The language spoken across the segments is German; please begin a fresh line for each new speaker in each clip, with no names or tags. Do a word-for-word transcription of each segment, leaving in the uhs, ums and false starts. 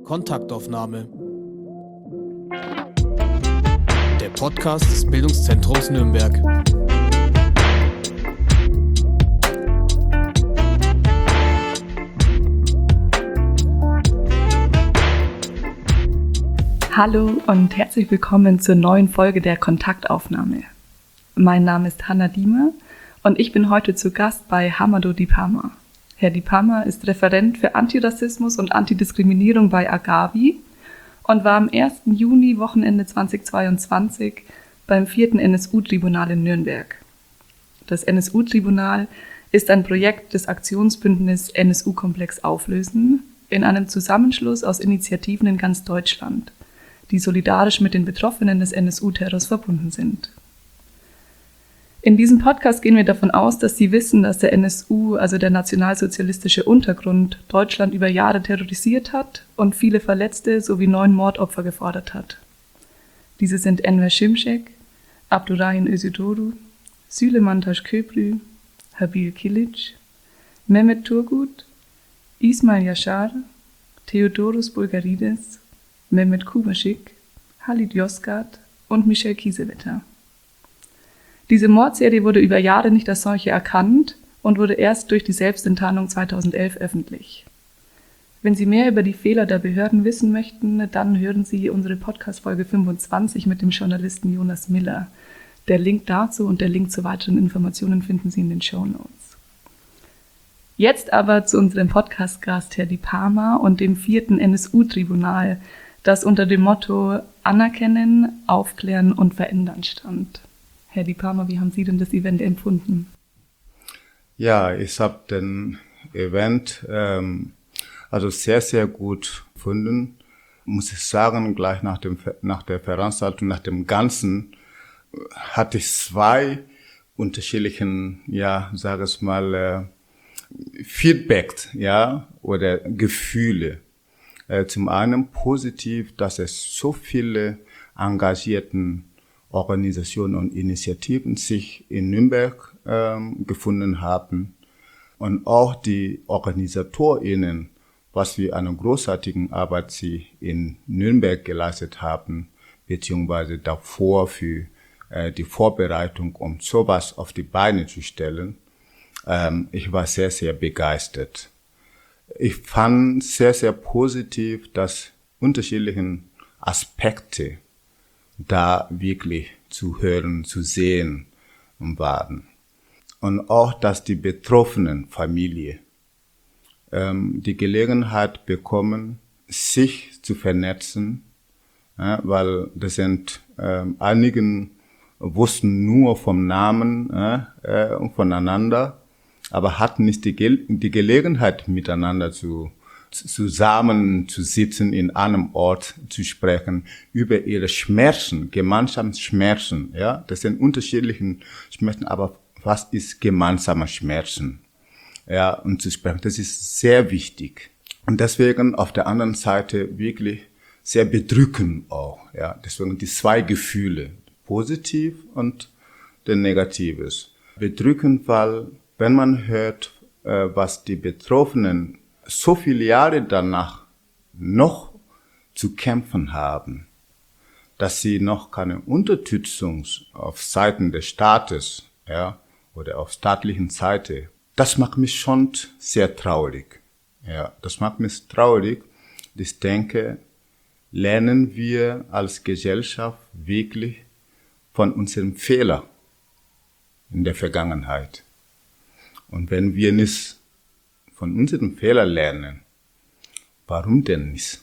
Kontaktaufnahme. Der Podcast des Bildungszentrums Nürnberg.
Hallo und herzlich willkommen zur neuen Folge der Kontaktaufnahme. Mein Name ist Hanna Diemer und ich bin heute zu Gast bei Hamado Dipama. Herr Dipama ist Referent für Antirassismus und Antidiskriminierung bei Agavi und war am ersten Juni Wochenende zweitausendzweiundzwanzig beim vierten N S U-Tribunal in Nürnberg. Das N S U-Tribunal ist ein Projekt des Aktionsbündnisses N S U-Komplex Auflösen in einem Zusammenschluss aus Initiativen in ganz Deutschland, die solidarisch mit den Betroffenen des N S U-Terrors verbunden sind. In diesem Podcast gehen wir davon aus, dass Sie wissen, dass der N S U, also der nationalsozialistische Untergrund, Deutschland über Jahre terrorisiert hat und viele Verletzte sowie neun Mordopfer gefordert hat. Diese sind Enver Şimşek, Abdurrahim Özdağ, Süleyman Taşköprü, Habil Kilic, Mehmet Turgut, Ismail Yaşar, Theodoros Bulgarides, Mehmet Kubaschik, Halit Yozgat und Michel Kiesewetter. Diese Mordserie wurde über Jahre nicht als solche erkannt und wurde erst durch die Selbstenttarnung zweitausendelf öffentlich. Wenn Sie mehr über die Fehler der Behörden wissen möchten, dann hören Sie unsere Podcast-Folge fünfundzwanzig mit dem Journalisten Jonas Miller. Der Link dazu und der Link zu weiteren Informationen finden Sie in den Shownotes. Jetzt aber zu unserem Podcast-Gast Herr Dipama und dem vierten N S U-Tribunal, das unter dem Motto Anerkennen, Aufklären und Verändern stand. Herr Dipama, wie haben Sie denn das Event empfunden?
Ja, ich habe den Event ähm, also sehr, sehr gut gefunden. Muss ich sagen, gleich nach dem nach der Veranstaltung, nach dem Ganzen, hatte ich zwei unterschiedlichen, ja, sage ich mal, äh, Feedback, ja, oder Gefühle. Äh, zum einen positiv, dass es so viele engagierten Organisationen und Initiativen sich in Nürnberg ähm, gefunden haben und auch die OrganisatorInnen, was für eine großartige Arbeit sie in Nürnberg geleistet haben, beziehungsweise davor für äh, die Vorbereitung, um sowas auf die Beine zu stellen. Ähm, ich war sehr, sehr begeistert. Ich fand sehr, sehr positiv, dass unterschiedliche Aspekte da wirklich zu hören, zu sehen waren. Und auch, dass die betroffenen Familie ähm, die Gelegenheit bekommen, sich zu vernetzen, ja, weil das sind ähm, einigen wussten nur vom Namen äh, voneinander, aber hatten nicht die, Ge- die Gelegenheit, miteinander zu zusammen zu sitzen, in einem Ort zu sprechen, über ihre Schmerzen, Gemeinschaftsschmerzen, ja, das sind unterschiedliche Schmerzen, aber was ist gemeinsamer Schmerzen, ja, und zu sprechen, das ist sehr wichtig. Und deswegen auf der anderen Seite wirklich sehr bedrückend auch, ja, deswegen die zwei Gefühle, positiv und der Negatives. Bedrückend, weil, wenn man hört, äh, was die Betroffenen so viele Jahre danach noch zu kämpfen haben, dass sie noch keine Unterstützung auf Seiten des Staates, ja, oder auf staatlichen Seite, das macht mich schon sehr traurig. Ja, das macht mich traurig. Ich denke, lernen wir als Gesellschaft wirklich von unseren Fehlern in der Vergangenheit. Und wenn wir nicht von unseren Fehlern lernen, warum denn nicht?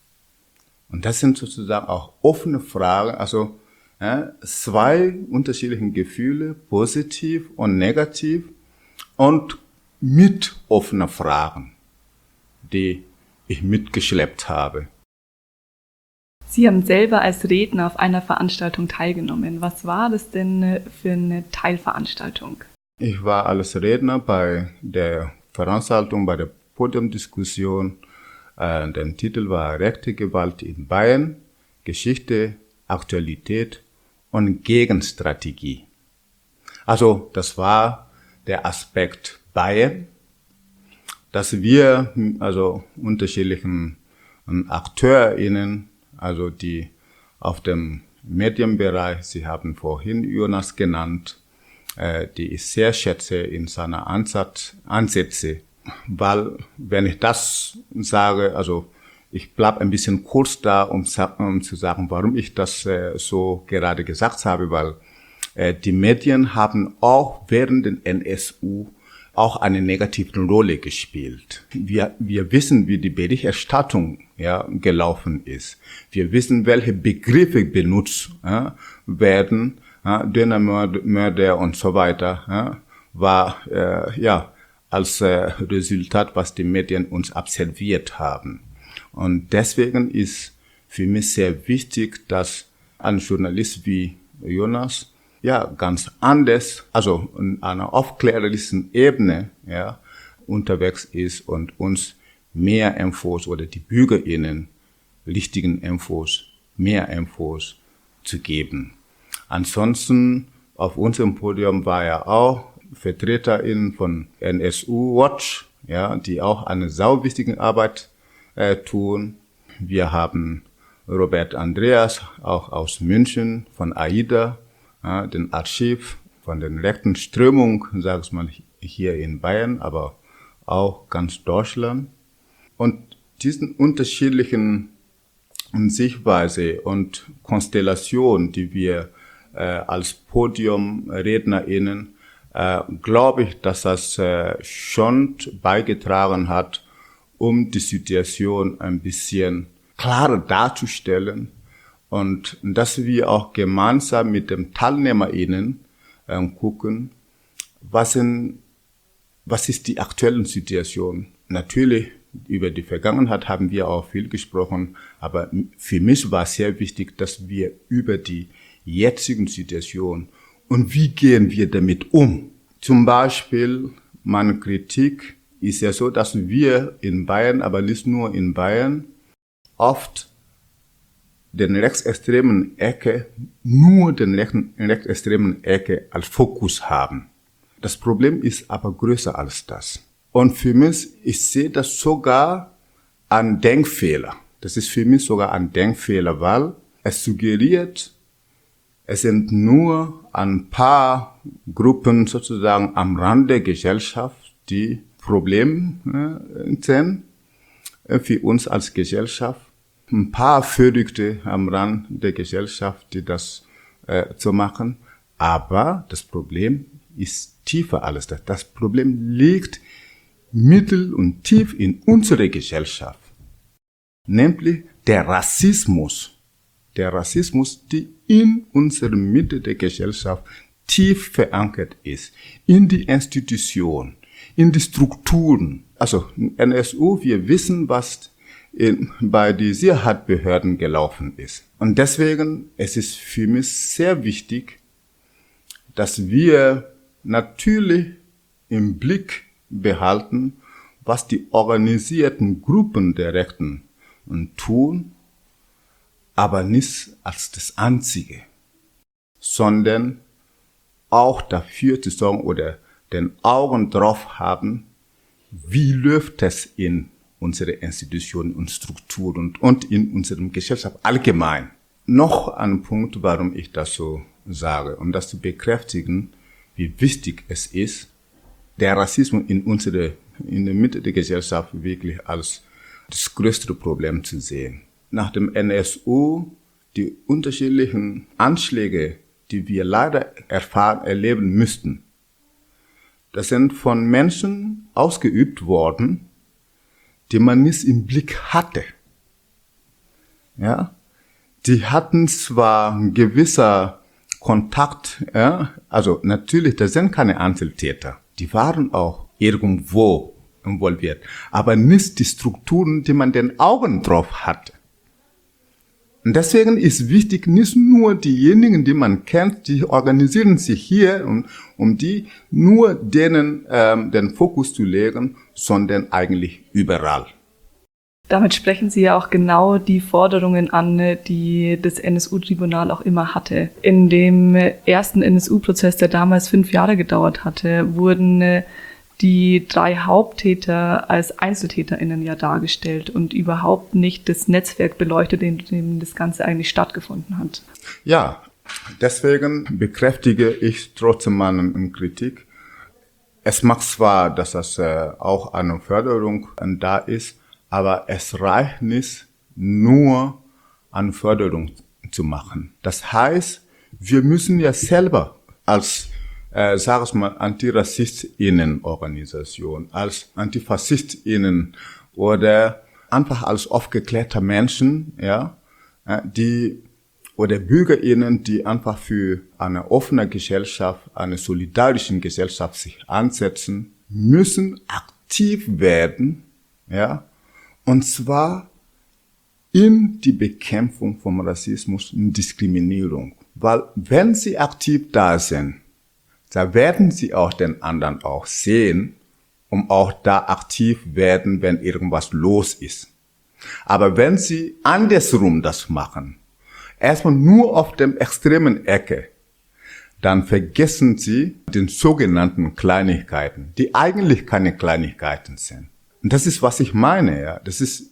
Und das sind sozusagen auch offene Fragen, also ja, zwei unterschiedliche Gefühle, positiv und negativ, und mit offenen Fragen, die ich mitgeschleppt habe.
Sie haben selber als Redner auf einer Veranstaltung teilgenommen. Was war das denn für eine Teilveranstaltung?
Ich war als Redner bei der Veranstaltung, bei der Podiumdiskussion. Äh, der Titel war Rechte Gewalt in Bayern, Geschichte, Aktualität und Gegenstrategie. Also das war der Aspekt Bayern, dass wir also unterschiedlichen AkteurInnen, also die auf dem Medienbereich, Sie haben vorhin Jonas genannt, äh, die ich sehr schätze in seiner Ansatz, Ansätze, weil, wenn ich das sage, also ich bleib ein bisschen kurz da, um, um zu sagen, warum ich das äh, so gerade gesagt habe, weil äh, die Medien haben auch während den N S U auch eine negative Rolle gespielt. Wir, wir wissen, wie die Berichterstattung ja, gelaufen ist. Wir wissen, welche Begriffe benutzt ja, werden, ja, Dönermörder und so weiter, ja, war äh, ja als äh, Resultat, was die Medien uns absolviert haben. Und deswegen ist für mich sehr wichtig, dass ein Journalist wie Jonas ja ganz anders, also in einer aufklärerischen Ebene ja unterwegs ist und uns mehr Infos oder die BürgerInnen richtigen Infos, mehr Infos zu geben. Ansonsten auf unserem Podium war ja auch VertreterInnen von N S U Watch, ja, die auch eine sau wichtige Arbeit äh, tun. Wir haben Robert Andreas, auch aus München, von AIDA, ja, den Archiv von den rechten Strömungen, sag ich mal, hier in Bayern, aber auch ganz Deutschland. Und diesen unterschiedlichen Sichtweise und Konstellation, die wir äh, als PodiumrednerInnen, äh, glaube ich, dass das äh, schon beigetragen hat, um die Situation ein bisschen klarer darzustellen und dass wir auch gemeinsam mit den TeilnehmerInnen äh, gucken, was, sind, was ist die aktuelle Situation. Natürlich, über die Vergangenheit haben wir auch viel gesprochen, aber für mich war es sehr wichtig, dass wir über die jetzige Situation und wie gehen wir damit um. Zum Beispiel, meine Kritik ist ja so, dass wir in Bayern, aber nicht nur in Bayern, oft den rechtsextremen Ecke, nur den rechtsextremen Ecke als Fokus haben. Das Problem ist aber größer als das. Und für mich, ich sehe das sogar an Denkfehler. Das ist für mich sogar ein Denkfehler, weil es suggeriert, es sind nur ein paar Gruppen sozusagen am Rand der Gesellschaft, die Probleme äh, sind äh, für uns als Gesellschaft. Ein paar Verrückte am Rand der Gesellschaft, die das äh, zu machen. Aber das Problem ist tiefer als das. Das Problem liegt mittel und tief in unserer Gesellschaft. Nämlich der Rassismus. Der Rassismus, die in unserer Mitte der Gesellschaft tief verankert ist. In die Institutionen, in die Strukturen. Also N S U, wir wissen, was in, bei den Sicherheitsbehörden gelaufen ist. Und deswegen es ist für mich sehr wichtig, dass wir natürlich im Blick behalten, was die organisierten Gruppen der Rechten tun, aber nicht als das Einzige, sondern auch dafür zu sorgen oder den Augen drauf haben, wie läuft es in unsere Institutionen und Strukturen und in unserer Gesellschaft allgemein. Noch ein Punkt, warum ich das so sage, um das zu bekräftigen, wie wichtig es ist, der Rassismus in unserer, in der Mitte der Gesellschaft wirklich als das größte Problem zu sehen. Nach dem N S U, die unterschiedlichen Anschläge, die wir leider erfahren, erleben müssten, das sind von Menschen ausgeübt worden, die man nicht im Blick hatte. Ja, die hatten zwar ein gewisser Kontakt, ja, also natürlich, das sind keine Einzeltäter, die waren auch irgendwo involviert, aber nicht die Strukturen, die man den Augen drauf hatte. Und deswegen ist wichtig, nicht nur diejenigen, die man kennt, die organisieren sich hier, um, um die nur denen ähm, den Fokus zu legen, sondern eigentlich überall.
Damit sprechen Sie ja auch genau die Forderungen an, die das N S U-Tribunal auch immer hatte. In dem ersten N S U-Prozess, der damals fünf Jahre gedauert hatte, wurden die drei Haupttäter als EinzeltäterInnen ja dargestellt und überhaupt nicht das Netzwerk beleuchtet, in dem das Ganze eigentlich stattgefunden hat.
Ja, deswegen bekräftige ich trotzdem meine Kritik. Es mag zwar, dass das äh, auch eine Förderung äh, da ist, aber es reicht nicht, nur eine Förderung zu machen. Das heißt, wir müssen ja selber als Äh, sag ich mal, Antirassistinnen-Organisation, als Antifaszistinnen oder einfach als aufgeklärte Menschen, ja, die, oder BürgerInnen, die einfach für eine offene Gesellschaft, eine solidarische Gesellschaft sich ansetzen, müssen aktiv werden, ja, und zwar in die Bekämpfung von Rassismus und Diskriminierung. Weil wenn sie aktiv da sind, da werden sie auch den anderen auch sehen, um auch da aktiv werden, wenn irgendwas los ist. Aber wenn sie andersrum das machen, erstmal nur auf dem extremen Ecke, dann vergessen sie den sogenannten Kleinigkeiten, die eigentlich keine Kleinigkeiten sind. Und das ist, was ich meine, ja. Das ist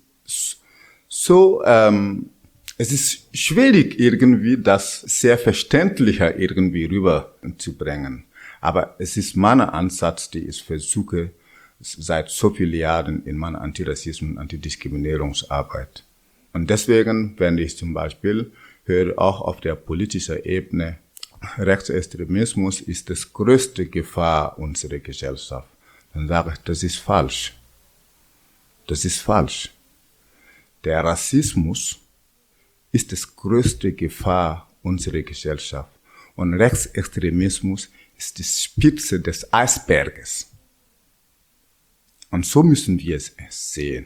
so, ähm, es ist schwierig irgendwie, das sehr verständlicher irgendwie rüberzubringen. Aber es ist mein Ansatz, den ich versuche seit so vielen Jahren in meiner Antirassismus- und Antidiskriminierungsarbeit. Und deswegen, wenn ich zum Beispiel höre, auch auf der politischen Ebene, Rechtsextremismus ist das größte Gefahr unserer Gesellschaft, dann sage ich, das ist falsch. Das ist falsch. Der Rassismus ist das größte Gefahr unserer Gesellschaft. Und Rechtsextremismus ist die Spitze des Eisberges. Und so müssen wir es sehen.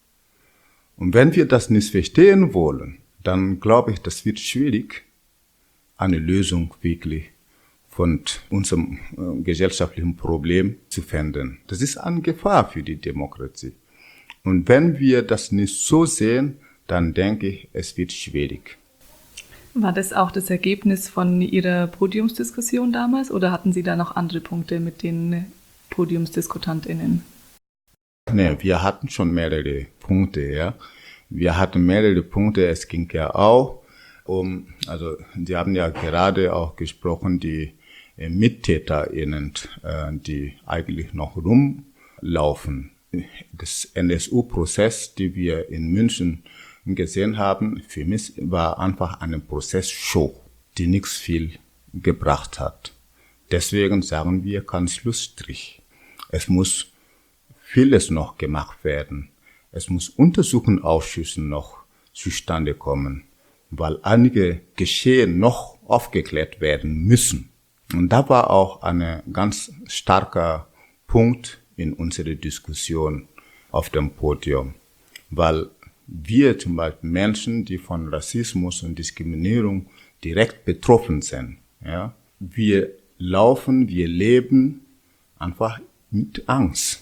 Und wenn wir das nicht verstehen wollen, dann glaube ich, das wird schwierig, eine Lösung wirklich von unserem äh, gesellschaftlichen Problem zu finden. Das ist eine Gefahr für die Demokratie. Und wenn wir das nicht so sehen, dann denke ich, es wird schwierig.
War das auch das Ergebnis von Ihrer Podiumsdiskussion damals oder hatten Sie da noch andere Punkte mit den PodiumsdiskutantInnen?
Nee, wir hatten schon mehrere Punkte, ja. Wir hatten mehrere Punkte, es ging ja auch um, also die haben ja gerade auch gesprochen, die äh, MittäterInnen, äh, die eigentlich noch rumlaufen. Das N S U-Prozess, die wir in München gesehen haben, für mich war einfach eine Prozessshow, die nichts viel gebracht hat. Deswegen sagen wir kein Schlussstrich. Es muss vieles noch gemacht werden. Es muss Untersuchungsausschüsse noch zustande kommen, weil einige Geschehen noch aufgeklärt werden müssen. Und da war auch ein ganz starker Punkt in unserer Diskussion auf dem Podium, weil wir zum Beispiel Menschen, die von Rassismus und Diskriminierung direkt betroffen sind, ja, wir laufen, wir leben einfach mit Angst.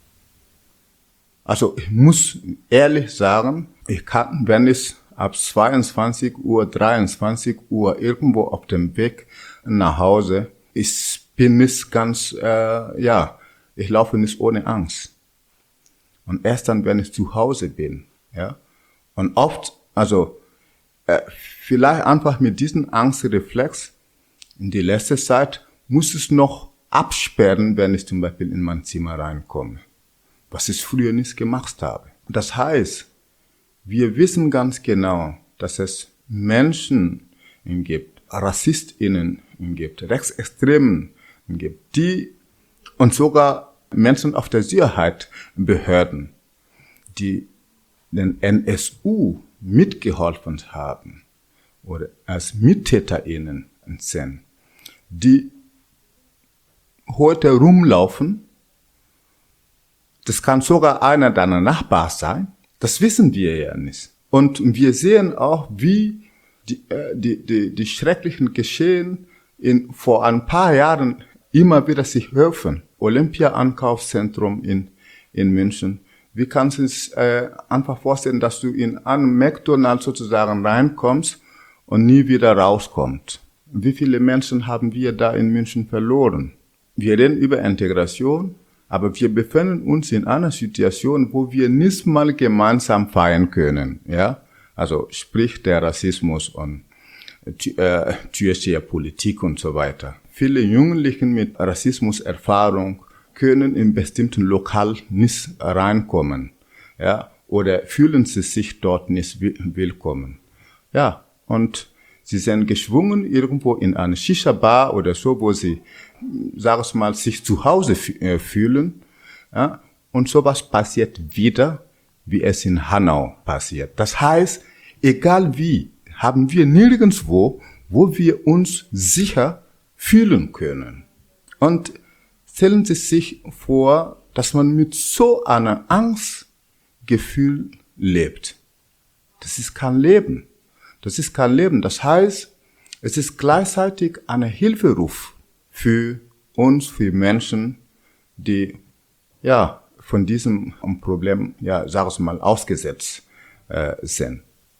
Also ich muss ehrlich sagen, ich kann, wenn ich ab zweiundzwanzig Uhr, dreiundzwanzig Uhr irgendwo auf dem Weg nach Hause, ich bin nicht ganz, äh, ja, ich laufe nicht ohne Angst. Und erst dann, wenn ich zu Hause bin, ja, und oft, also äh, vielleicht einfach mit diesem Angstreflex in die letzte Zeit muss es noch absperren, wenn ich zum Beispiel in mein Zimmer reinkomme, was ich früher nicht gemacht habe. Das heißt, wir wissen ganz genau, dass es Menschen gibt, RassistInnen gibt, Rechtsextremen gibt, die und sogar Menschen auf der Sicherheitsbehörden, die den N S U mitgeholfen haben oder als MittäterInnen sind, die heute rumlaufen. Das kann sogar einer deiner Nachbarn sein. Das wissen wir ja nicht. Und wir sehen auch, wie die, die, die, die schrecklichen Geschehen in, vor ein paar Jahren immer wieder sich häufen. Olympia-Ankaufszentrum in, in München. Wie kannst du es äh, einfach vorstellen, dass du in einen McDonald's sozusagen reinkommst und nie wieder rauskommst? Wie viele Menschen haben wir da in München verloren? Wir reden über Integration, Aber wir befinden uns in einer Situation, wo wir nicht mal gemeinsam feiern können, ja. Also sprich der Rassismus und äh, türkische Politik und so weiter. Viele Jugendliche mit Rassismuserfahrung können in bestimmten Lokal nicht reinkommen, ja, oder fühlen sie sich dort nicht willkommen. Ja, und sie sind gezwungen, irgendwo in eine Shisha-Bar oder so, wo sie, sag ich mal, sich zu Hause fühlen. Ja, und sowas passiert wieder, wie es in Hanau passiert. Das heißt, egal wie, haben wir nirgendwo, wo wir uns sicher fühlen können. Und stellen Sie sich vor, dass man mit so einer Angstgefühl lebt. Das ist kein Leben. Das ist kein Leben. Das heißt, es ist gleichzeitig ein Hilferuf für uns, für Menschen, die ja von diesem Problem, ja, sag ich mal, ausgesetzt äh, sind.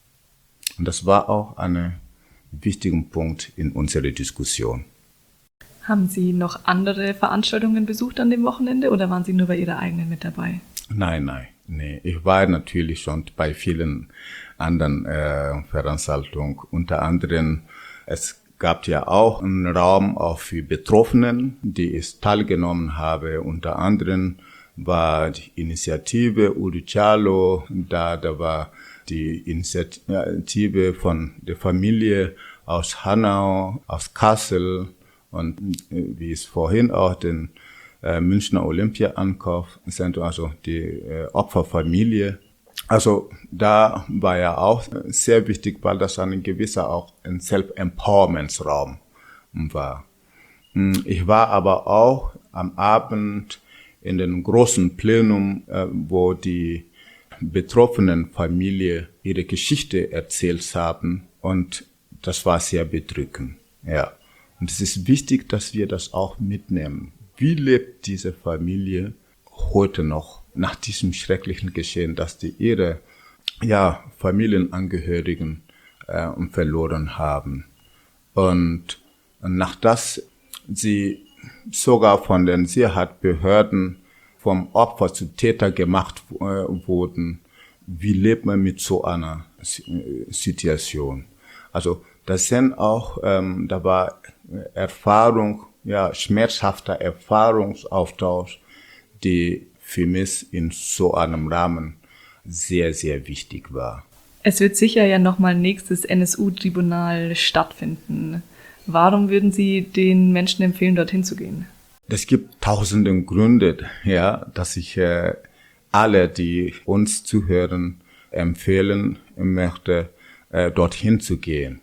Und das war auch ein wichtiger Punkt in unserer Diskussion.
Haben Sie noch andere Veranstaltungen besucht an dem Wochenende oder waren Sie nur bei Ihrer eigenen mit dabei?
Nein, nein, nee. Ich war natürlich schon bei vielen anderen äh, Veranstaltungen. Unter anderem, es gab ja auch einen Raum auch für Betroffenen, die ich teilgenommen habe. Unter anderem war die Initiative Uruchalo, da, da war die Initiative von der Familie aus Hanau, aus Kassel und wie es vorhin auch den äh, Münchner Olympia-Ankaufzentrum, also die äh, Opferfamilie. Also da war ja auch sehr wichtig, weil das ein gewisser auch ein Self-Empowerment-Raum war. Ich war aber auch am Abend in dem großen Plenum, äh, wo die betroffenen Familie ihre Geschichte erzählt haben und das war sehr bedrückend, ja. Und es ist wichtig, dass wir das auch mitnehmen. Wie lebt diese Familie heute noch nach diesem schrecklichen Geschehen, dass die ihre ja Familienangehörigen äh, verloren haben und nach das sie sogar von den Sicherheitsbehörden vom Opfer zu Täter gemacht äh, wurden. Wie lebt man mit so einer Situation? Also das sind auch, ähm, da war Erfahrung, ja, schmerzhafter Erfahrungsaustausch, die für mich in so einem Rahmen sehr, sehr wichtig war.
Es wird sicher ja nochmal nächstes N S U-Tribunal stattfinden. Warum würden Sie den Menschen empfehlen, dorthin zu gehen?
Es gibt tausende Gründe, ja, dass ich äh, alle, die uns zuhören, empfehlen möchte, äh, dorthin zu gehen.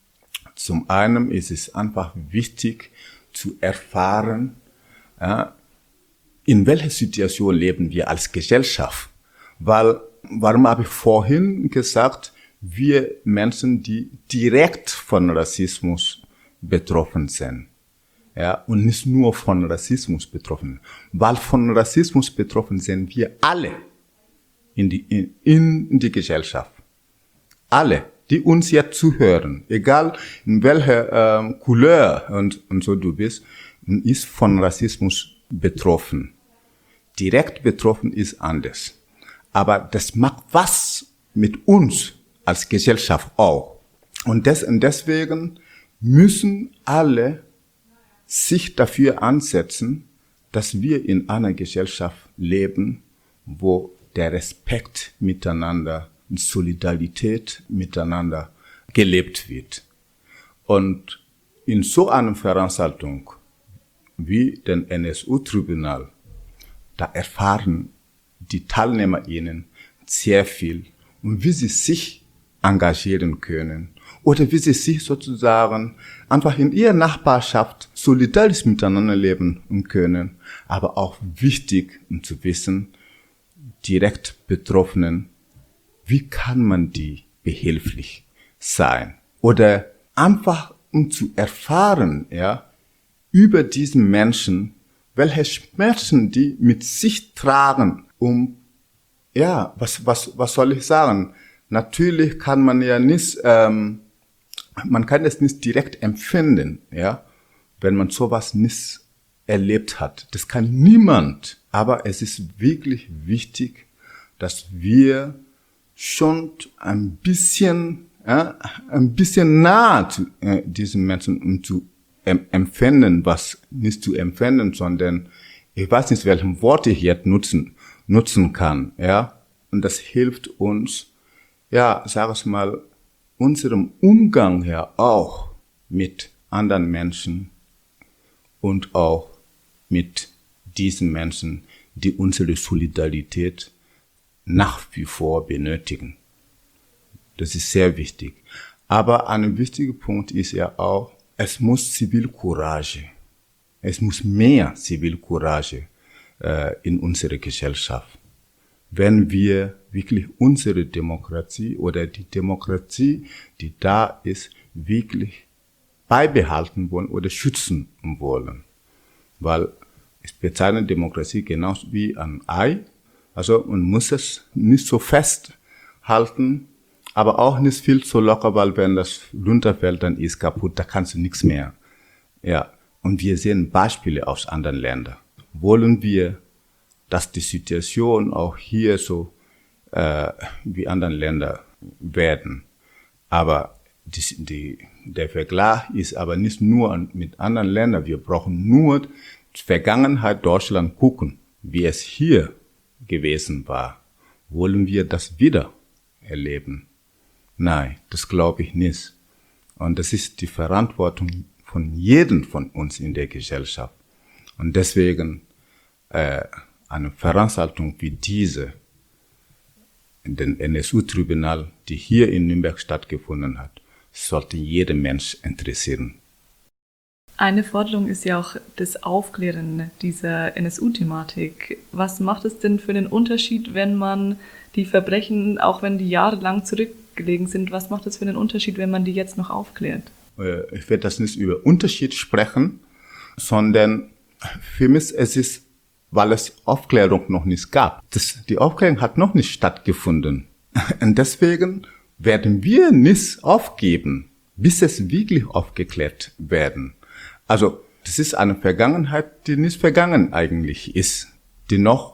Zum einen ist es einfach wichtig zu erfahren, ja, in welcher Situation leben wir als Gesellschaft. Weil, warum habe ich vorhin gesagt, wir Menschen, die direkt von Rassismus betroffen sind. Ja, und nicht nur von Rassismus betroffen. Weil von Rassismus betroffen sind wir alle in die, in, in die Gesellschaft. Alle, die uns jetzt zuhören, egal in welcher ähm, Couleur und, und so du bist, ist von Rassismus betroffen. Direkt betroffen ist anders. Aber das macht was mit uns als Gesellschaft auch. Und, des, und deswegen müssen alle sich dafür ansetzen, dass wir in einer Gesellschaft leben, wo der Respekt miteinander und Solidarität miteinander gelebt wird. Und in so einer Veranstaltung wie den N S U-Tribunal, da erfahren die TeilnehmerInnen sehr viel und wie sie sich engagieren können oder wie sie sich sozusagen einfach in ihrer Nachbarschaft solidarisch miteinander leben können. Aber auch wichtig, um zu wissen, direkt Betroffenen, wie kann man die behilflich sein? Oder einfach, um zu erfahren, ja, über diesen Menschen, welche Schmerzen die mit sich tragen, um, ja, was, was, was soll ich sagen? Natürlich kann man ja nicht, ähm, man kann es nicht direkt empfinden, ja, wenn man sowas nicht erlebt hat. Das kann niemand. Aber es ist wirklich wichtig, dass wir schon ein bisschen, ja, ein bisschen nahe zu äh, diesen Menschen, um zu em- empfinden, was nicht zu empfinden, sondern ich weiß nicht, welchen Wort ich jetzt nutzen, nutzen kann, ja. Und das hilft uns, ja, sag ich mal, unserem Umgang her auch mit anderen Menschen und auch mit diesen Menschen, die unsere Solidarität nach wie vor benötigen. Das ist sehr wichtig. Aber ein wichtiger Punkt ist ja auch, es muss Zivilcourage, es muss mehr Zivilcourage äh, in unserer Gesellschaft. Wenn wir wirklich unsere Demokratie oder die Demokratie, die da ist, wirklich beibehalten wollen oder schützen wollen. Weil ich bezeichne Demokratie genauso wie ein Ei. Also man muss es nicht so festhalten, aber auch nicht viel zu locker, weil wenn das runterfällt, dann ist kaputt, da kannst du nichts mehr. Ja, und wir sehen Beispiele aus anderen Ländern. Wollen wir, dass die Situation auch hier so äh, wie anderen Ländern werden. Aber die, die, der Vergleich ist aber nicht nur mit anderen Ländern. Wir brauchen nur die Vergangenheit Deutschland gucken, wie es hier gewesen war. Wollen wir das wieder erleben? Nein, das glaube ich nicht. Und das ist die Verantwortung von jedem von uns in der Gesellschaft. Und deswegen äh, eine Veranstaltung wie diese, in den N S U-Tribunal, die hier in Nürnberg stattgefunden hat, sollte jeden Mensch interessieren.
Eine Forderung ist ja auch das Aufklären dieser N S U-Thematik. Was macht es denn für einen Unterschied, wenn man die Verbrechen, auch wenn die jahrelang zurückgelegen sind, was macht es für einen Unterschied, wenn man die jetzt noch aufklärt?
Ich werde das nicht über Unterschied sprechen, sondern für mich es ist, weil es Aufklärung noch nicht gab. Das, die Aufklärung hat noch nicht stattgefunden. Und deswegen werden wir nicht aufgeben, bis es wirklich aufgeklärt werden. Also, das ist eine Vergangenheit, die nicht vergangen eigentlich ist, die noch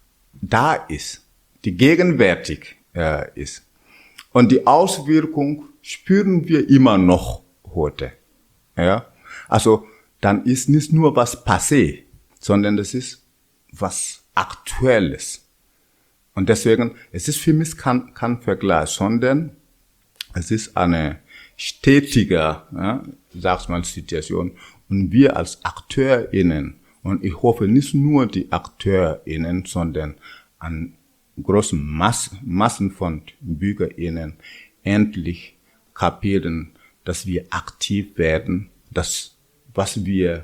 da ist, die gegenwärtig äh, ist. Und die Auswirkung spüren wir immer noch heute. Ja? Also, dann ist nicht nur was passé, sondern das ist was Aktuelles. Und deswegen, es ist für mich kein, kein Vergleich, sondern es ist eine stetige, ja, sag's mal, Situation. Und wir als AkteurInnen, und ich hoffe nicht nur die AkteurInnen, sondern an großen Mass, Massen von BürgerInnen endlich kapieren, dass wir aktiv werden, dass was wir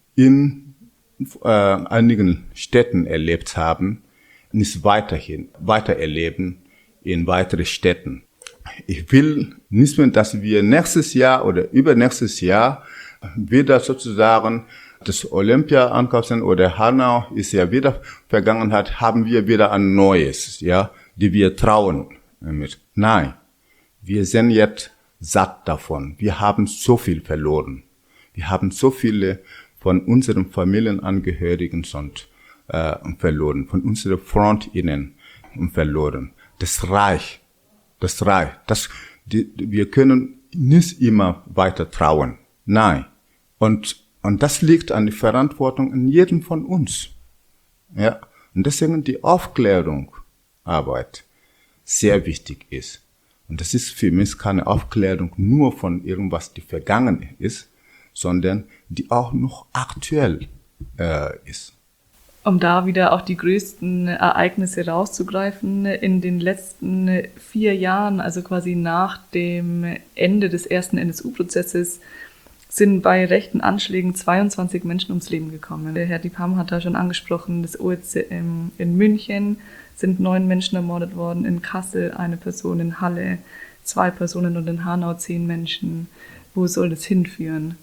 in äh, einigen Städten erlebt haben, nicht weiterhin weiter erleben in weitere Städten. Ich will nicht mehr, dass wir nächstes Jahr oder übernächstes Jahr wieder sozusagen das Olympia-Ankaufs- oder Hanau ist ja wieder Vergangenheit, haben wir wieder ein neues, ja, die wir trauen mit. Nein, wir sind jetzt satt davon. Wir haben so viel verloren. Wir haben so viele von unseren Familienangehörigen und, äh, verloren, von unseren FrontInnen verloren. Das reicht. Das reicht. Das, die, wir können nicht immer weiter trauen. Nein. Und, und das liegt an der Verantwortung in jedem von uns. Ja. Und deswegen die Aufklärungsarbeit sehr wichtig ist. Und das ist für mich keine Aufklärung nur von irgendwas, die vergangen ist, sondern die auch noch aktuell äh, ist.
Um da wieder auch die größten Ereignisse rauszugreifen, in den letzten vier Jahren, also quasi nach dem Ende des ersten N S U-Prozesses, sind bei rechten Anschlägen zweiundzwanzig Menschen ums Leben gekommen. Der Herr Dipama hat da schon angesprochen, das O E Z M in München sind neun Menschen ermordet worden, in Kassel eine Person, in Halle zwei Personen und in Hanau zehn Menschen. Wo soll das hinführen?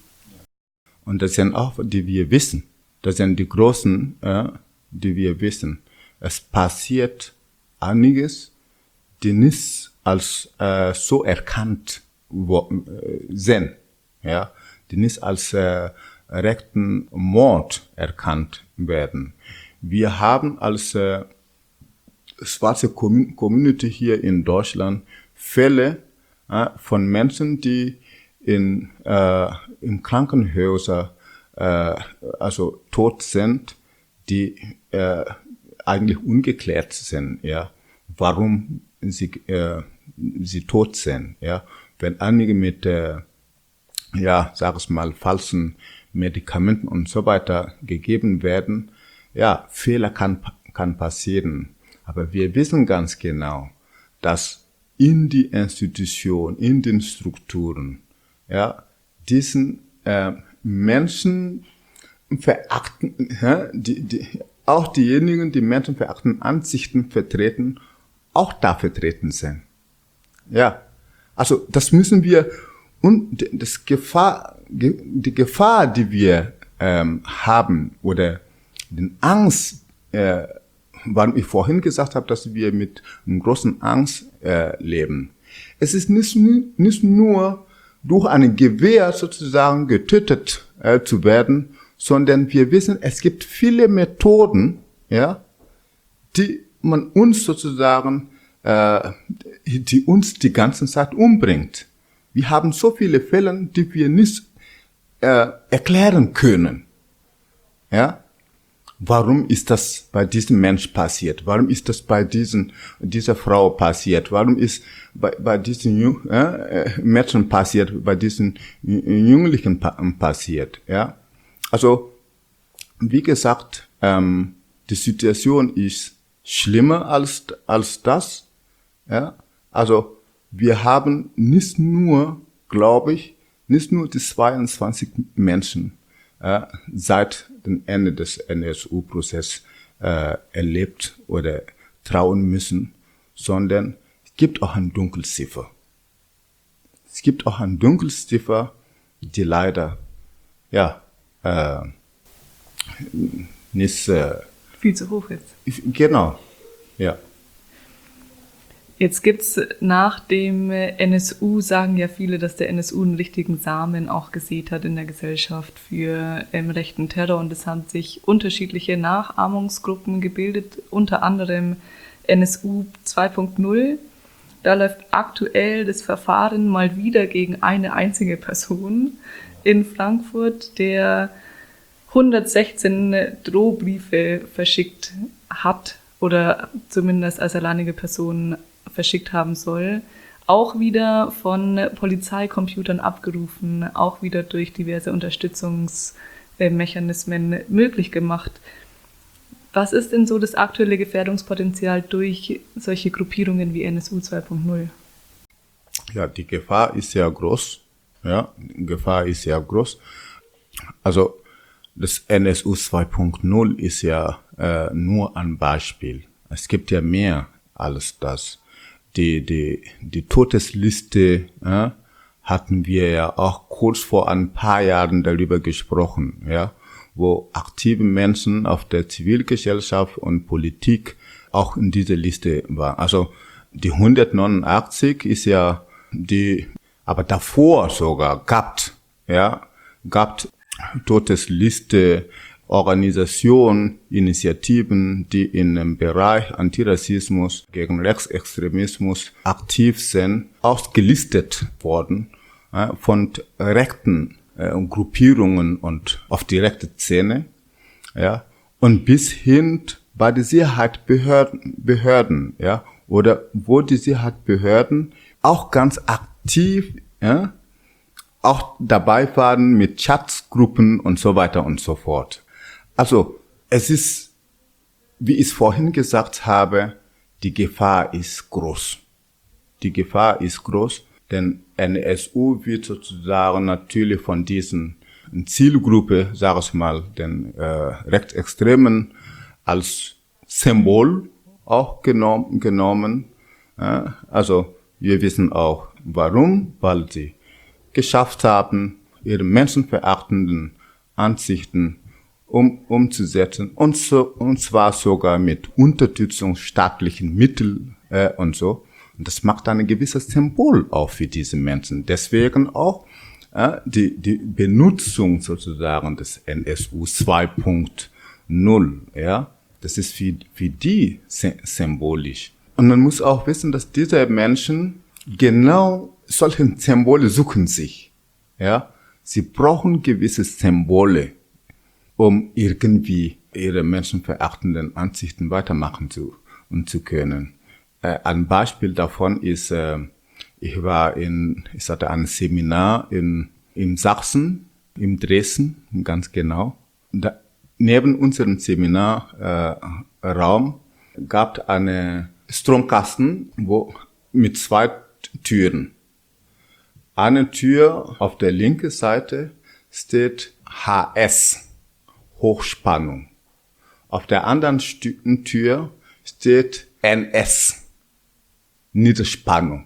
Und das sind auch, die wir wissen. Das sind die großen, äh, die wir wissen. Es passiert einiges, die nicht als äh, so erkannt wo, äh, sind, ja, die nicht als äh, rechten Mord erkannt werden. Wir haben als äh, schwarze Community hier in Deutschland Fälle äh, von Menschen, die in äh, im Krankenhäuser äh, also tot sind, die äh, eigentlich ungeklärt sind, ja, warum sie äh, sie tot sind, ja, wenn einige mit äh, ja, sag ich mal, falschen Medikamenten und so weiter gegeben werden, ja, Fehler kann kann passieren, aber wir wissen ganz genau, dass in die Institution, in den Strukturen, ja, diesen äh, Menschen verachten, ja, die, die, auch diejenigen, die menschenverachtenden Ansichten vertreten, auch da vertreten sind. Ja, also das müssen wir, und das Gefahr, die Gefahr, die wir ähm, haben, oder den Angst, äh, warum ich vorhin gesagt habe, dass wir mit einer großen Angst äh, leben. Es ist nicht, nicht nur durch ein Gewehr sozusagen getötet äh, zu werden, sondern wir wissen, es gibt viele Methoden, ja, die man uns sozusagen, äh, die uns die ganze Zeit umbringt. Wir haben so viele Fälle, die wir nicht äh, erklären können. Ja, warum ist das bei diesem Mensch passiert? Warum ist das bei diesen dieser Frau passiert? Warum ist bei, bei diesen äh, Mädchen passiert? Bei diesen Jugendlichen pa- passiert? Ja, also wie gesagt, ähm, die Situation ist schlimmer als als das. Ja, also wir haben nicht nur, glaube ich, nicht nur die zweiundzwanzig Menschen äh, seit dem Ende des N S U-Prozesses äh, erlebt oder trauen müssen, sondern es gibt auch eine Dunkelziffer. Es gibt auch eine Dunkelziffer, die leider ja äh, nicht äh,
viel zu hoch ist.
Genau, ja.
Jetzt gibt's nach dem N S U, sagen ja viele, dass der N S U einen richtigen Samen auch gesät hat in der Gesellschaft für ähm, rechten Terror, und es haben sich unterschiedliche Nachahmungsgruppen gebildet, unter anderem N S U zwei Punkt null. Da läuft aktuell das Verfahren mal wieder gegen eine einzige Person in Frankfurt, der hundertsechzehn Drohbriefe verschickt hat oder zumindest als alleinige Person verschickt haben soll, auch wieder von Polizeicomputern abgerufen, auch wieder durch diverse Unterstützungsmechanismen möglich gemacht. Was ist denn so das aktuelle Gefährdungspotenzial durch solche Gruppierungen wie N S U zwei Punkt null?
Ja, die Gefahr ist sehr groß. Ja, die Gefahr ist sehr groß. Also das N S U zwei Punkt null ist ja äh, nur ein Beispiel. Es gibt ja mehr als das. Die, die, die Todesliste äh, hatten wir ja auch kurz vor ein paar Jahren darüber gesprochen, ja, wo aktive Menschen auf der Zivilgesellschaft und Politik auch in dieser Liste waren. Also die hundertneunundachtzig ist ja die, aber davor sogar gab, ja, gab Todesliste, Organisationen, Initiativen, die in dem Bereich Antirassismus gegen Rechtsextremismus aktiv sind, ausgelistet worden äh, von rechten äh, Gruppierungen und auf die rechte Szene, ja, und bis hin bei den Sicherheitsbehörden, Behörden, ja, oder wo die Sicherheitsbehörden auch ganz aktiv, ja, auch dabei waren mit Chatsgruppen und so weiter und so fort. Also es ist, wie ich es vorhin gesagt habe, die Gefahr ist groß. Die Gefahr ist groß, denn N S U wird sozusagen natürlich von diesen Zielgruppe, sage ich mal, den äh, Rechtsextremen als Symbol auch genommen. genommen. Ja, also wir wissen auch warum, weil sie geschafft haben, ihre menschenverachtenden Ansichten um, umzusetzen, und, so, und zwar sogar mit Unterstützung staatlichen Mitteln äh, und so. Und das macht ein gewisses Symbol auch für diese Menschen. Deswegen auch äh, die, die Benutzung sozusagen des N S U zwei Punkt null, ja, das ist für, für die symbolisch. Und man muss auch wissen, dass diese Menschen genau solche Symbole suchen sich, ja. Sie brauchen gewisse Symbole, um irgendwie ihre menschenverachtenden Ansichten weitermachen zu, und zu können. Äh, ein Beispiel davon ist, äh, ich war in, ich hatte ein Seminar in, in Sachsen, in Dresden, ganz genau. Da, neben unserem Seminarraum äh, Raum gab eine Stromkasten, wo, mit zwei Türen. Eine Tür auf der linken Seite steht H S, Hochspannung. Auf der anderen Tür steht N S, Niederspannung.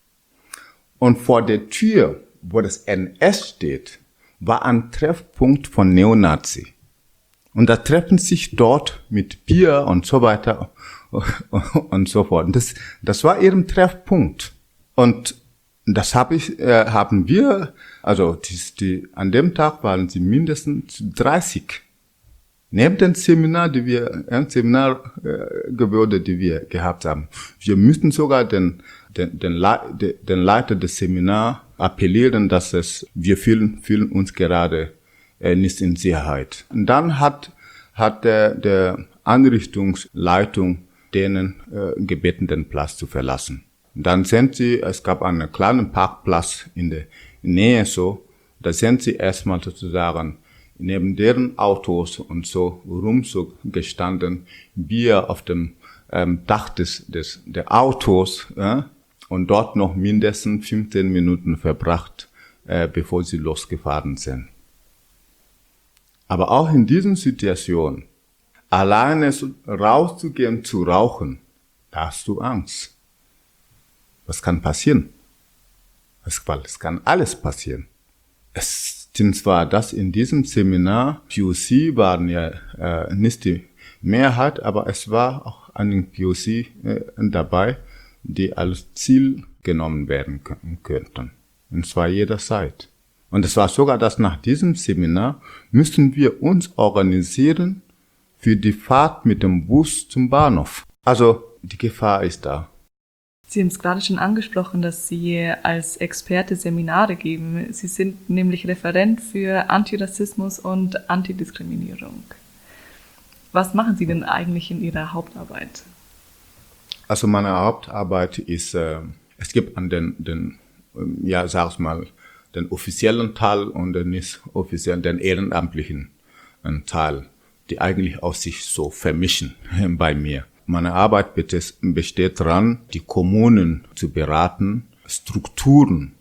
Und vor der Tür, wo das N S steht, war ein Treffpunkt von Neonazi. Und da treffen sich dort mit Bier und so weiter und so fort. Und das, das war ihrem Treffpunkt. Und das hab ich, äh, haben wir, also die, die, an dem Tag waren sie mindestens dreißig. Neben dem Seminar, die wir, äh, Seminargebäude, äh, die wir gehabt haben. Wir müssten sogar den, den, den, Le- den Leiter des Seminars appellieren, dass es, wir fühlen, fühlen uns gerade äh, nicht in Sicherheit. Und dann hat, hat der, der Einrichtungsleitung denen äh, gebeten, den Platz zu verlassen. Dann sind sie, es gab einen kleinen Parkplatz in der Nähe so, da sind sie erstmal sozusagen neben deren Autos und so rum so gestanden, Bier auf dem ähm, Dach des, des der Autos äh, und dort noch mindestens fünfzehn Minuten verbracht, äh, bevor sie losgefahren sind. Aber auch in diesen Situationen, alleine so rauszugehen, zu rauchen, da hast du Angst. Was kann passieren? Es, es kann alles passieren. Es sind zwar das in diesem Seminar, P O C waren ja äh, nicht die Mehrheit, aber es war auch ein P O C äh, dabei, die als Ziel genommen werden könnten. Und zwar jederzeit. Und es war sogar, dass nach diesem Seminar müssen wir uns organisieren für die Fahrt mit dem Bus zum Bahnhof. Also die Gefahr ist da.
Sie haben es gerade schon angesprochen, dass Sie als Experte Seminare geben. Sie sind nämlich Referent für Antirassismus und Antidiskriminierung. Was machen Sie denn eigentlich in Ihrer Hauptarbeit?
Also meine Hauptarbeit ist, äh, es gibt an den, den, ja, sag ich mal, den offiziellen Teil und den nicht offiziellen, den ehrenamtlichen Teil, die eigentlich auch sich so vermischen bei mir. Meine Arbeit besteht daran, die Kommunen zu beraten, Strukturen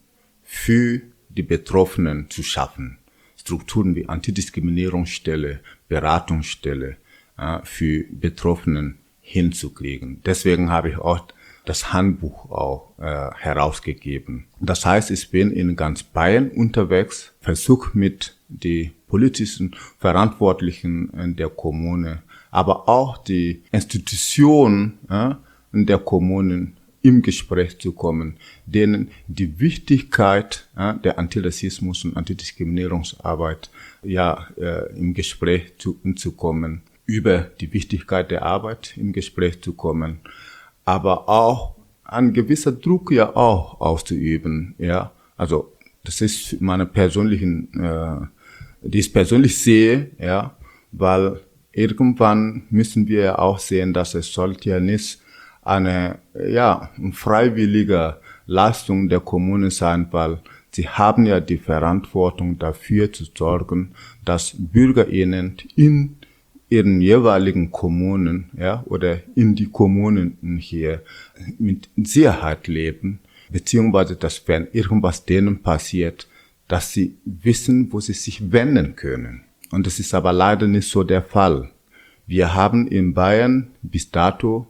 für die Betroffenen zu schaffen. Strukturen wie Antidiskriminierungsstelle, Beratungsstelle äh, für Betroffenen hinzukriegen. Deswegen habe ich auch das Handbuch auch äh, herausgegeben. Das heißt, ich bin in ganz Bayern unterwegs, versuche mit die politischen Verantwortlichen der Kommune, aber auch die Institutionen äh, der Kommunen im Gespräch zu kommen, denen die Wichtigkeit äh, der Antirassismus- und Antidiskriminierungsarbeit ja äh, im Gespräch zu, zu kommen, über die Wichtigkeit der Arbeit im Gespräch zu kommen, aber auch ein gewisser Druck ja auch auszuüben, ja. Also das ist meine persönlichen, äh, die ich persönlich sehe, ja, weil irgendwann müssen wir ja auch sehen, dass es sollte ja nicht eine, ja, freiwillige Leistung der Kommune sein, weil sie haben ja die Verantwortung dafür zu sorgen, dass BürgerInnen in ihren jeweiligen Kommunen, ja, oder in die Kommunen hier mit Sicherheit leben, beziehungsweise, dass wenn irgendwas denen passiert, dass sie wissen, wo sie sich wenden können. Und das ist aber leider nicht so der Fall. Wir haben in Bayern bis dato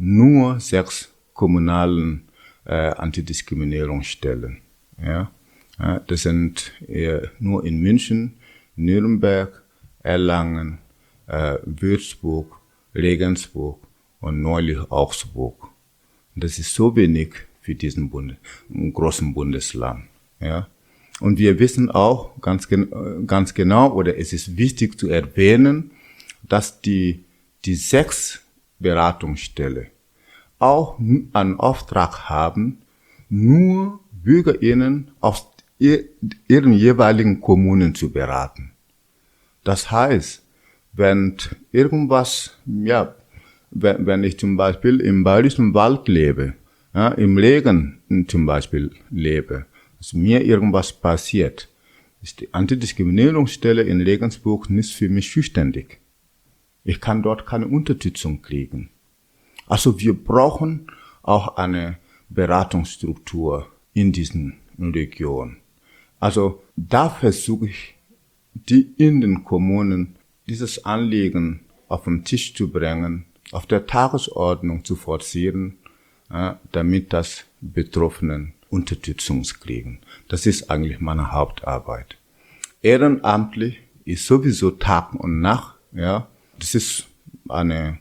nur sechs kommunalen äh, Antidiskriminierungsstellen. Ja, ja, das sind äh, nur in München, Nürnberg, Erlangen, äh, Würzburg, Regensburg und neulich Augsburg. Und das ist so wenig für diesen Bundes, großen Bundesland. Ja, Und wir wissen auch ganz, ganz genau, oder es ist wichtig zu erwähnen, dass die, die sechs Beratungsstellen auch einen Auftrag haben, nur BürgerInnen aus ihren jeweiligen Kommunen zu beraten. Das heißt, wenn irgendwas, ja, wenn, wenn ich zum Beispiel im Bayerischen Wald lebe, ja, im Regen zum Beispiel lebe, dass mir irgendwas passiert, ist die Antidiskriminierungsstelle in Regensburg nicht für mich zuständig. Ich kann dort keine Unterstützung kriegen. Also wir brauchen auch eine Beratungsstruktur in diesen Regionen. Also da versuche ich, die in den Kommunen dieses Anliegen auf den Tisch zu bringen, auf der Tagesordnung zu forcieren, ja, damit das Betroffenen Unterstützung kriegen. Das ist eigentlich meine Hauptarbeit. Ehrenamtlich ist sowieso Tag und Nacht, ja. Das ist eine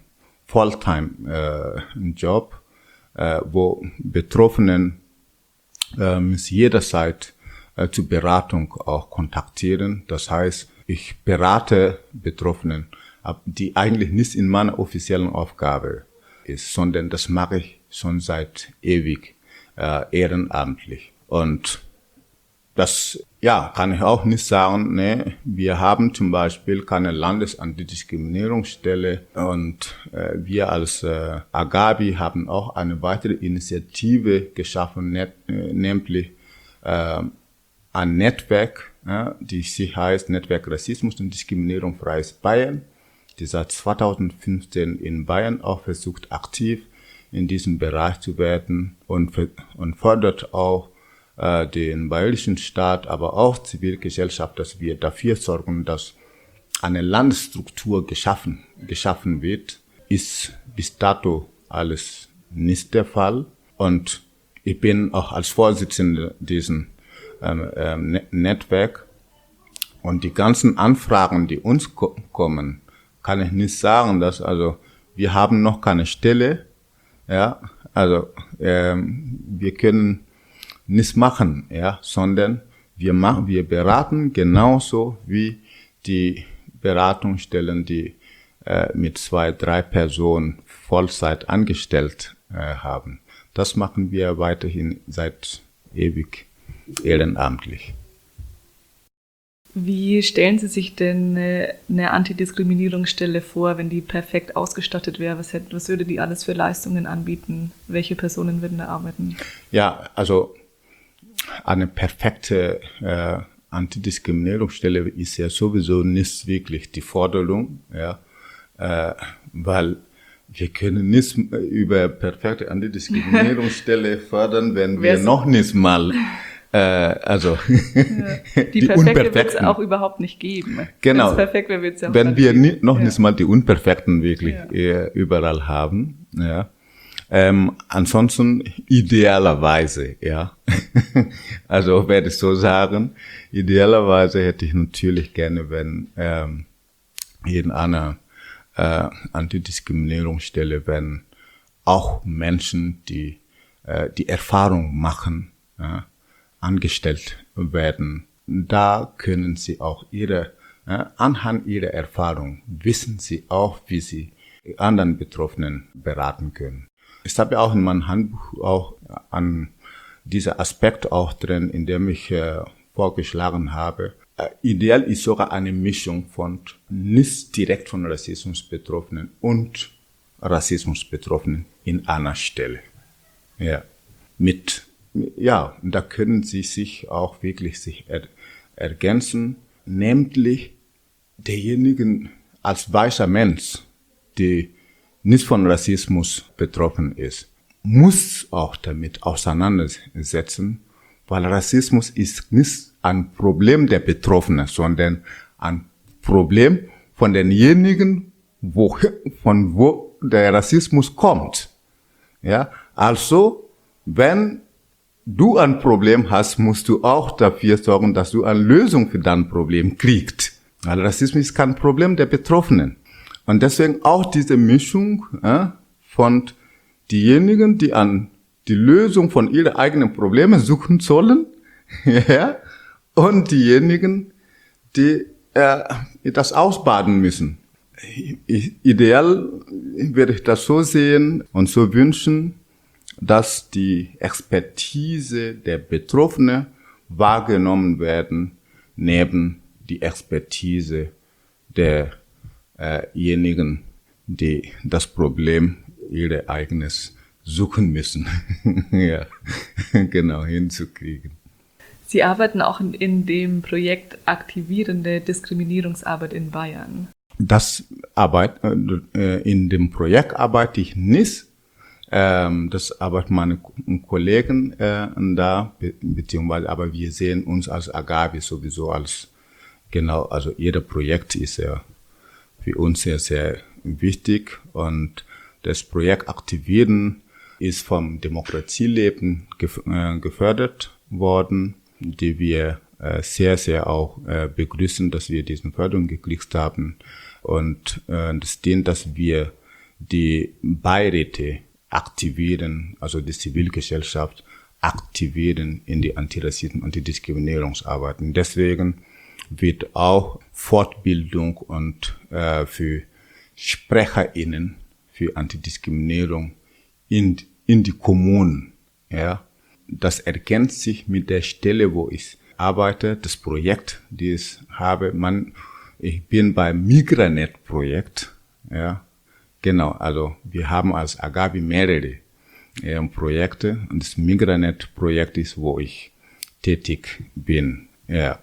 Fulltime-Job, äh, äh, wo Betroffenen äh, mich jederzeit äh, zur Beratung auch kontaktieren. Das heißt, ich berate Betroffenen, die eigentlich nicht in meiner offiziellen Aufgabe ist, sondern das mache ich schon seit ewig äh, ehrenamtlich. Und das, ja, kann ich auch nicht sagen, ne, wir haben zum Beispiel keine Landesantidiskriminierungsstelle und äh, wir als äh, Agabi haben auch eine weitere Initiative geschaffen, net, äh, nämlich äh, ein Netzwerk, ja, die sich heißt Netzwerk Rassismus und Diskriminierung Freies Bayern, die seit zweitausendfünfzehn in Bayern auch versucht, aktiv in diesem Bereich zu werden und, und fordert auch äh, den bayerischen Staat, aber auch Zivilgesellschaft, dass wir dafür sorgen, dass eine Landesstruktur geschaffen, geschaffen wird. Ist bis dato alles nicht der Fall. Und ich bin auch als Vorsitzender diesen ähm, ähm, Netzwerk. Und die ganzen Anfragen, die uns ko- kommen, kann ich nicht sagen, dass also wir haben noch keine Stelle, ja, also ähm, wir können nichts machen, ja, sondern wir machen, wir beraten genauso wie die Beratungsstellen, die äh, mit zwei, drei Personen Vollzeit angestellt äh, haben. Das machen wir weiterhin seit ewig ehrenamtlich.
Wie stellen Sie sich denn eine, eine Antidiskriminierungsstelle vor, wenn die perfekt ausgestattet wäre? Was, hätte, was würde die alles für Leistungen anbieten? Welche Personen würden da arbeiten?
Ja, also eine perfekte äh, Antidiskriminierungsstelle ist ja sowieso nicht wirklich die Forderung, ja, äh, weil wir können nicht über perfekte Antidiskriminierungsstelle fördern, wenn wir noch nicht mal Äh, also
ja. Die, die perfekte wird es auch überhaupt nicht geben.
Genau.
Wenn's perfekt wäre, wird's ja auch
wenn wir nie, noch
ja.
nicht mal die Unperfekten wirklich
ja.
äh, überall haben. Ja. Ähm, ansonsten idealerweise, ja. Also werde ich so sagen, idealerweise hätte ich natürlich gerne, wenn ähm, in einer äh, Antidiskriminierungsstelle, wenn auch Menschen, die äh, die Erfahrung machen, ja, angestellt werden. Da können sie auch ihre, äh, anhand ihrer Erfahrung, wissen sie auch, wie sie anderen Betroffenen beraten können. Ich habe ja auch in meinem Handbuch auch an dieser Aspekt auch drin, in dem ich äh, vorgeschlagen habe. Äh, ideal ist sogar eine Mischung von nicht direkt von Rassismus Betroffenen und Rassismus Betroffenen in einer Stelle. Ja, mit Ja, da können sie sich auch wirklich sich er, ergänzen, nämlich derjenigen als weißer Mensch, die nicht von Rassismus betroffen ist, muss auch damit auseinandersetzen, weil Rassismus ist nicht ein Problem der Betroffenen, sondern ein Problem von denjenigen, wo, von wo der Rassismus kommt. Ja, also, wenn du ein Problem hast, musst du auch dafür sorgen, dass du eine Lösung für dein Problem kriegst. Weil Rassismus ist kein Problem der Betroffenen. Und deswegen auch diese Mischung äh, von diejenigen, die an die Lösung von ihren eigenen Problemen suchen sollen, ja, und diejenigen, die äh, das ausbaden müssen. Ideal würde ich das so sehen und so wünschen, dass die Expertise der Betroffenen wahrgenommen werden, neben die Expertise derjenigen, die das Problem ihr eigenes suchen müssen, ja, genau hinzukriegen.
Sie arbeiten auch in, in dem Projekt Aktivierende Diskriminierungsarbeit in Bayern.
Das Arbeit, äh, in dem Projekt arbeite ich nicht. Ähm, das arbeiten meine Kollegen äh, da, be- beziehungsweise, aber wir sehen uns als Agabi sowieso als, genau, also jeder Projekt ist ja für uns sehr, sehr wichtig, und das Projekt Aktivieren ist vom Demokratieleben gef- äh, gefördert worden, die wir äh, sehr, sehr auch äh, begrüßen, dass wir diesen Förderung gekriegt haben, und äh, das dient, dass wir die Beiräte aktivieren, also die Zivilgesellschaft aktivieren in die Antirassismus- und Antidiskriminierungsarbeit. Und deswegen wird auch Fortbildung und äh, für SprecherInnen für Antidiskriminierung in, in die Kommunen, ja. Das ergänzt sich mit der Stelle, wo ich arbeite, das Projekt, das ich habe. Man, ich bin beim Migranet-Projekt, ja. Genau, also wir haben als Agabi mehrere äh, Projekte, und das Migranet-Projekt ist, wo ich tätig bin. Ja.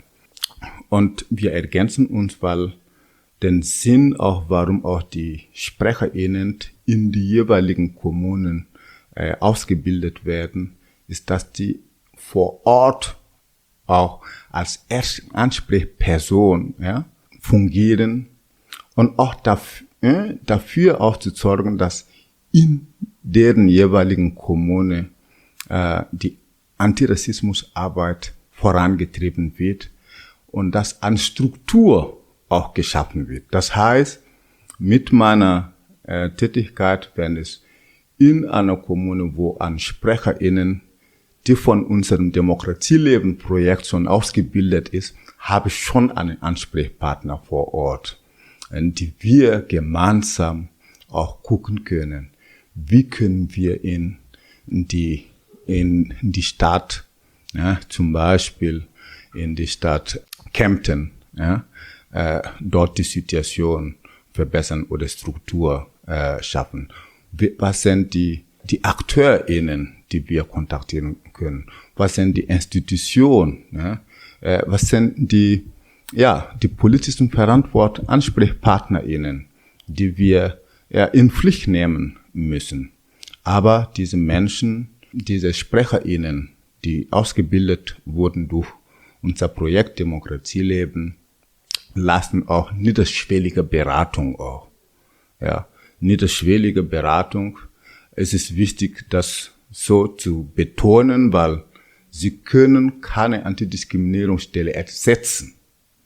Und wir ergänzen uns, weil den Sinn auch, warum auch die SprecherInnen in die jeweiligen Kommunen äh, ausgebildet werden, ist, dass die vor Ort auch als erste Ansprechperson, ja, fungieren, und auch dafür, äh, dafür auch zu sorgen, dass in deren jeweiligen Kommune äh, die Antirassismusarbeit vorangetrieben wird und dass an Struktur auch geschaffen wird. Das heißt, mit meiner äh, Tätigkeit, wenn es in einer Kommune, wo an SprecherInnen, die von unserem Demokratieleben-Projekt schon ausgebildet ist, habe ich schon einen Ansprechpartner vor Ort, die wir gemeinsam auch gucken können, wie können wir in die, in die Stadt, ja, zum Beispiel in die Stadt Kempten, ja, äh, dort die Situation verbessern oder Struktur äh, schaffen. Was sind die, die AkteurInnen, die wir kontaktieren können? Was sind die Institutionen? Ja? Äh, was sind die, ja, die politischen Verantwortung, AnsprechpartnerInnen, die wir ja, in Pflicht nehmen müssen? Aber diese Menschen, diese SprecherInnen, die ausgebildet wurden durch unser Projekt Demokratieleben, lassen auch niederschwellige Beratung auch. Ja, niederschwellige Beratung. Es ist wichtig, das so zu betonen, weil sie können keine Antidiskriminierungsstelle ersetzen.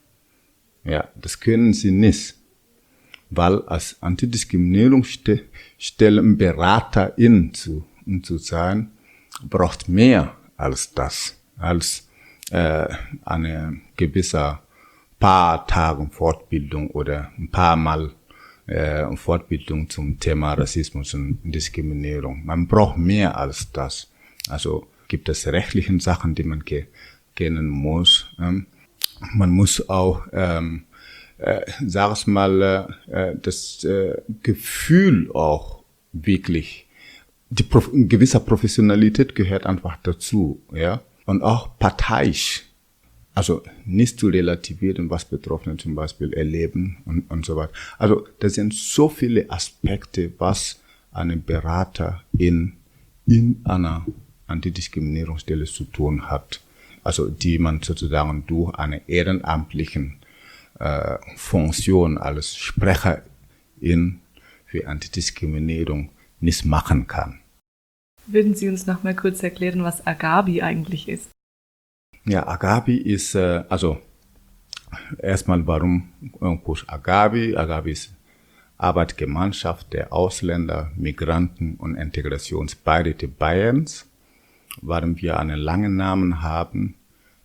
Ja, das können sie nicht, weil als Antidiskriminierungsstellenberaterin zu, zu sein, braucht mehr als das, als äh, eine gewisse paar Tagen Fortbildung oder ein paar Mal äh, Fortbildung zum Thema Rassismus und Diskriminierung. Man braucht mehr als das. Also gibt es rechtliche Sachen, die man ke- kennen muss. Ähm, man muss auch, ähm, äh, sag es mal, äh, das äh, Gefühl auch wirklich, die Prof- eine gewisse Professionalität gehört einfach dazu, ja, und auch parteiisch. Also nicht zu relativieren, was Betroffene zum Beispiel erleben und, und so weiter. Also das sind so viele Aspekte, was ein Berater in, in einer Antidiskriminierungsstelle zu tun hat. Also die man sozusagen durch eine ehrenamtliche äh, Funktion als Sprecherin für Antidiskriminierung nicht machen kann.
Würden Sie uns noch mal kurz erklären, was Agabi eigentlich ist?
Ja, Agabi ist, äh, also erstmal warum äh, kurz Agabi? Agabi ist Arbeitsgemeinschaft der Ausländer, Migranten und Integrationsbeiräte Bayerns. Warum wir einen langen Namen haben,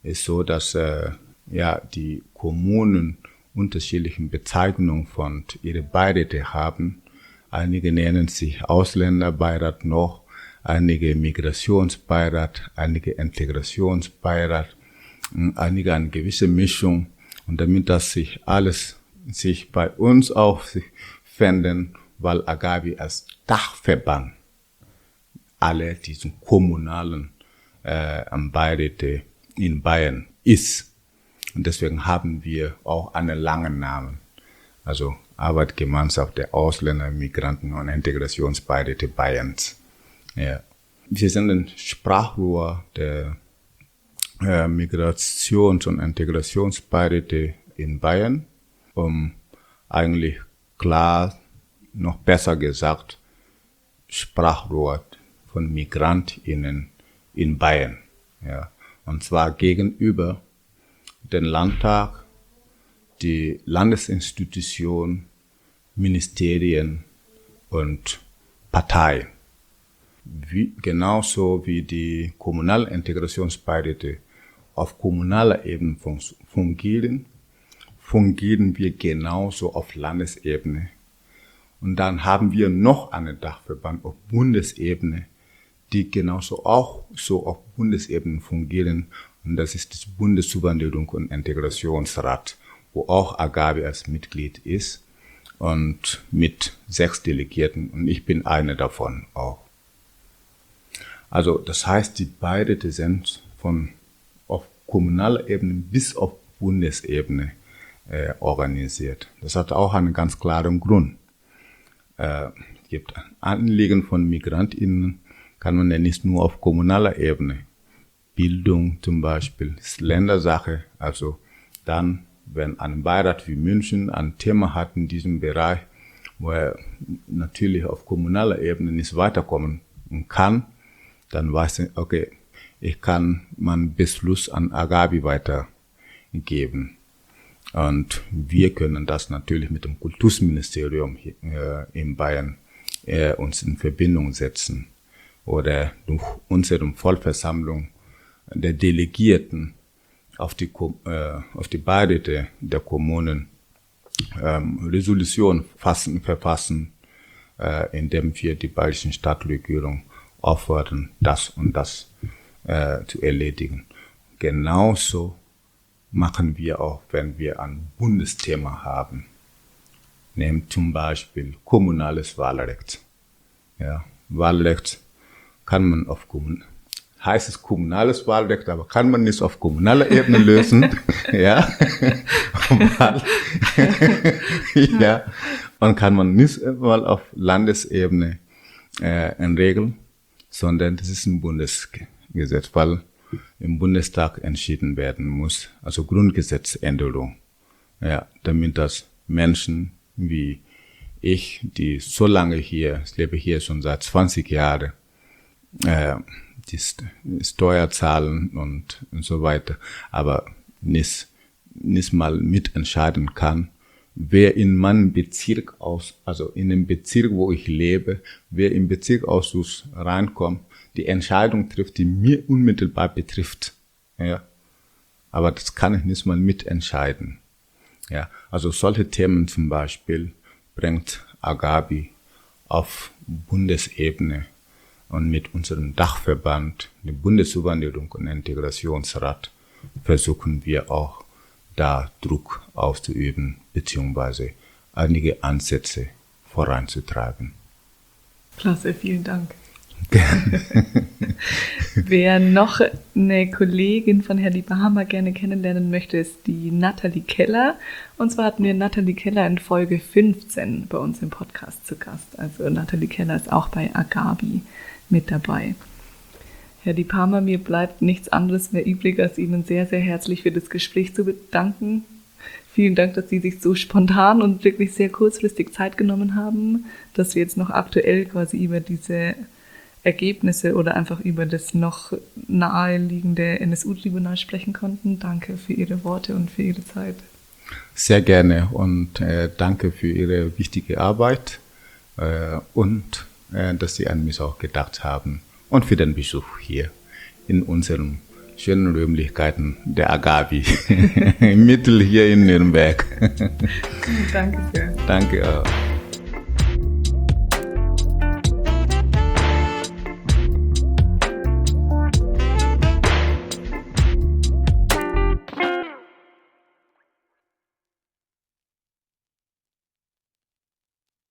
ist so, dass äh, ja die Kommunen unterschiedlichen Bezeichnungen von ihre Beiräte haben. Einige nennen sich Ausländerbeirat noch, einige Migrationsbeirat, einige Integrationsbeirat, einige eine gewisse Mischung. Und damit das sich alles sich bei uns auch finden, weil Agabi als Dachverband alle diesen kommunalen äh, Beiräte in Bayern ist. Und deswegen haben wir auch einen langen Namen. Also Arbeitsgemeinschaft der Ausländer, Migranten und Integrationsbeiräte Bayerns. Ja. Wir sind ein Sprachrohr der äh, Migrations- und Integrationsbeiräte in Bayern, um eigentlich klar, noch besser gesagt, Sprachrohr von MigrantInnen in Bayern. Ja. Und zwar gegenüber den Landtag, die Landesinstitutionen, Ministerien und Parteien. Wie, genauso wie die Kommunalintegrationsbeiräte auf kommunaler Ebene fungieren, fungieren wir genauso auf Landesebene. Und dann haben wir noch einen Dachverband auf Bundesebene, die genauso auch so auf Bundesebene fungieren. Und das ist das Bundeszuwanderung und Integrationsrat, wo auch Agabi als Mitglied ist und mit sechs Delegierten. Und ich bin einer davon auch. Also das heißt, die Beiräte sind von auf kommunaler Ebene bis auf Bundesebene äh, organisiert. Das hat auch einen ganz klaren Grund. Äh, es gibt Anliegen von MigrantInnen, kann man ja nicht nur auf kommunaler Ebene. Bildung zum Beispiel ist Ländersache. Also dann, wenn ein Beirat wie München ein Thema hat in diesem Bereich, wo er natürlich auf kommunaler Ebene nicht weiterkommen kann, dann weiß ich, okay, ich kann meinen Beschluss an Agabi weitergeben. Und wir können das natürlich mit dem Kultusministerium hier, äh, in Bayern äh, uns in Verbindung setzen oder durch unsere Vollversammlung der Delegierten auf die, äh, auf die Beiräte der Kommunen ähm, Resolution fassen, verfassen, äh, indem wir die bayerischen Stadtregierung auffordern, das und das äh, zu erledigen. Genauso machen wir auch, wenn wir ein Bundesthema haben. Nehmt zum Beispiel kommunales Wahlrecht. Ja, Wahlrecht kann man auf Kommun heißt es kommunales Wahlrecht, aber kann man nicht auf kommunaler Ebene lösen. Ja. Ja. Und kann man nicht mal auf Landesebene äh, regeln, sondern das ist ein Bundesgesetz, weil im Bundestag entschieden werden muss, also Grundgesetzänderung, ja, damit das Menschen wie ich, die so lange hier, ich lebe hier schon seit zwanzig Jahren, äh, die Steuer zahlen und, und so weiter, aber nicht, nicht mal mitentscheiden kann, wer in meinem Bezirk aus, also in dem Bezirk, wo ich lebe, wer im Bezirksausschuss reinkommt, die Entscheidung trifft, die mir unmittelbar betrifft. Ja. Aber das kann ich nicht mal mitentscheiden. Ja. Also solche Themen zum Beispiel bringt Agabi auf Bundesebene und mit unserem Dachverband, dem Bundeszuwanderung und Integrationsrat, versuchen wir auch da Druck auszuüben, beziehungsweise einige Ansätze voranzutreiben.
Klasse, vielen Dank. Wer noch eine Kollegin von Herrn Lieberhammer gerne kennenlernen möchte, ist die Nathalie Keller. Und zwar hatten wir Nathalie Keller in Folge fünfzehn bei uns im Podcast zu Gast. Also Nathalie Keller ist auch bei Agabi mit dabei. Herr Lieberhammer, mir bleibt nichts anderes mehr übrig, als Ihnen sehr, sehr herzlich für das Gespräch zu bedanken. Vielen Dank, dass Sie sich so spontan und wirklich sehr kurzfristig Zeit genommen haben, dass wir jetzt noch aktuell quasi über diese Ergebnisse oder einfach über das noch naheliegende N S U-Tribunal sprechen konnten. Danke für Ihre Worte und für Ihre Zeit.
Sehr gerne und äh, danke für Ihre wichtige Arbeit äh, und äh, dass Sie an mich auch gedacht haben und für den Besuch hier in unserem schönen Räumlichkeiten der Agavi, Mittel hier in Nürnberg.
Danke sehr.
Danke auch.